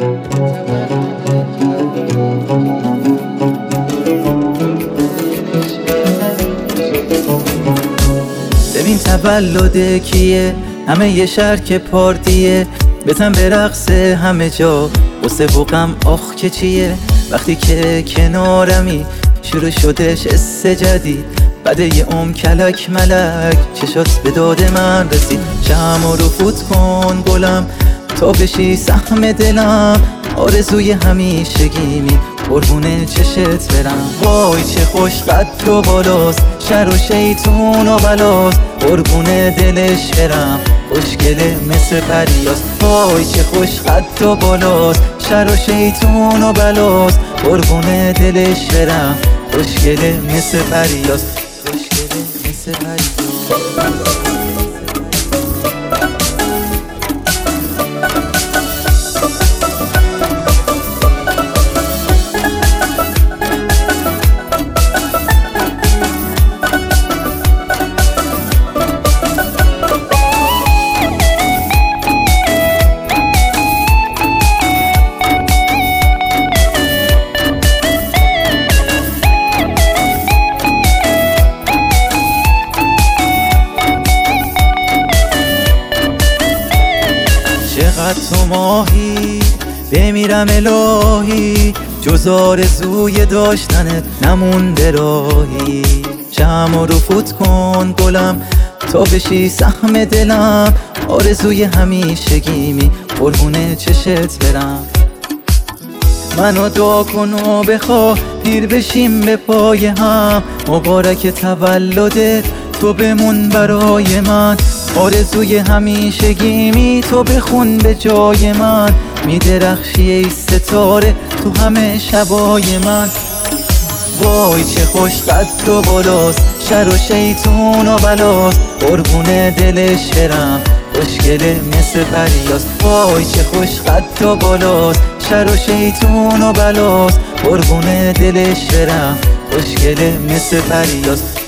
ببین تولد کیه، همه یه شهر که پارتیه، بزن به رقص همه جا، غصه و غم آخ که چیه. وقتی که کنارمی شروع شدش قصه جدید، بعد یه کلک ملک چشات به داد من رسید. شمع رو فوت کن گلم تا بشی سهم دلم، آرزوی همیشگیمی قربون چشت برم. وای چه خوش قد و بالاست، شر و شیطون و بلاست، قربون دلش برم، خوشگله مثل پریاست. وای چه خوش قد و بالاست، شر و شیطون و بلاست، قربون دلش برم، خوشگله مثل پریاست، خوشگله مثل پریاست. چقدر تو ماهی بمیرم الهی، جز آرزوی داشتنت نمونده راهی. شمع رو فوت کن گلم تا بشی سهم دلم، آرزوی همیشگیمی قربون چشت برم. منو دعا کن و بخوا پیر بشیم به پای هم، مبارک تولدت تو بمون برای من، آرزوی همیشگیمی تو بخون به جای من. میدرخشی ای ستاره تو همه شبای من. وای چه خوش قد و بالاست، شر و شیطون و بلاست، قربون دلش برم، خوشگله مثل پریاست. وای چه خوش قد و بالاست، شر و شیطون و بلاست، قربون دلش برم، خوشگله مثل پریاست.